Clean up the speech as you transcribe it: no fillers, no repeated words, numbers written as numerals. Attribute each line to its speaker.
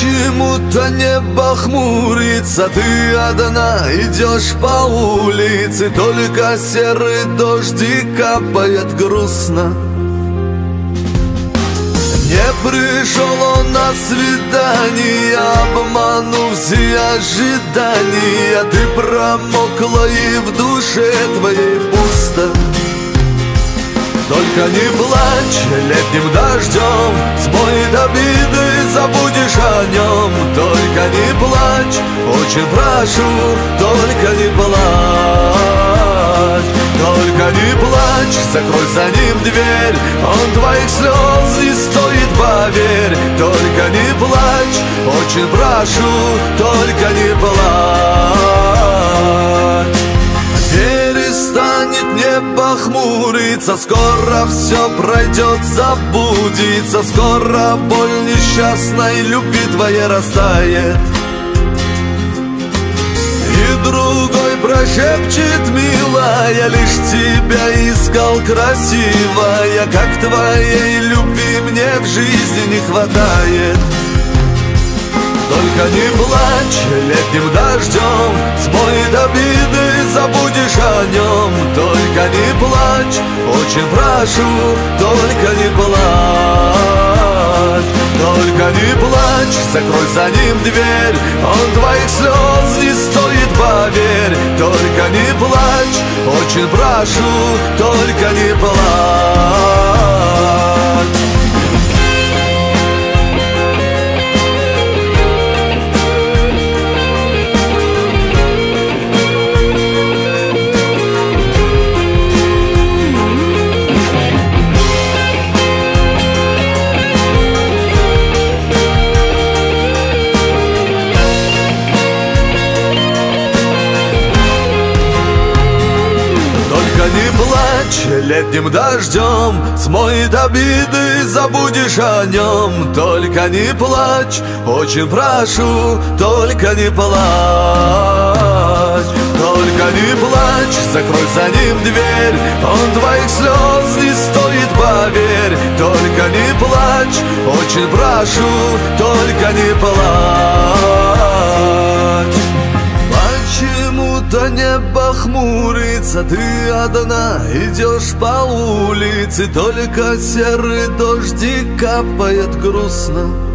Speaker 1: Почему-то небо хмурится, ты одна идешь по улице, только серый дождик капает грустно. Не пришел он на свидание, обманув все ожидания. Ты промокла и в душе твоей пусто. Только не плачь летним дождем, смоет обиды, забудешь о нем. Только не плачь, очень прошу, только не плачь. Только не плачь, закрой за ним дверь, он твоих слез не стоит, поверь. Только не плачь, очень прошу, только не плачь. Перестанет небо хмуриться, скоро все пройдет, забудется. Скоро боль несчастной любви твоей растает, и другой прошепчет: милая, лишь тебя искал, красивая, как твоей любви мне в жизни не хватает. Только не плачь летним дождем, смоет обиды, забудешь о нем. Только не плачь, очень прошу, только не плачь. Только не плачь, закрой за ним дверь, он твоих слез не стоит, поверь. Только не плачь, очень прошу, только не плачь. Не плачь летним дождем, смоет обиды, забудешь о нем. Только не плачь, очень прошу, только не плачь. Только не плачь, закрой за ним дверь, он твоих слез не стоит, поверь. Только не плачь, очень прошу, только не плачь. Почему-то небо хмурится, ты одна идешь по улице, только серый дождик капает грустно.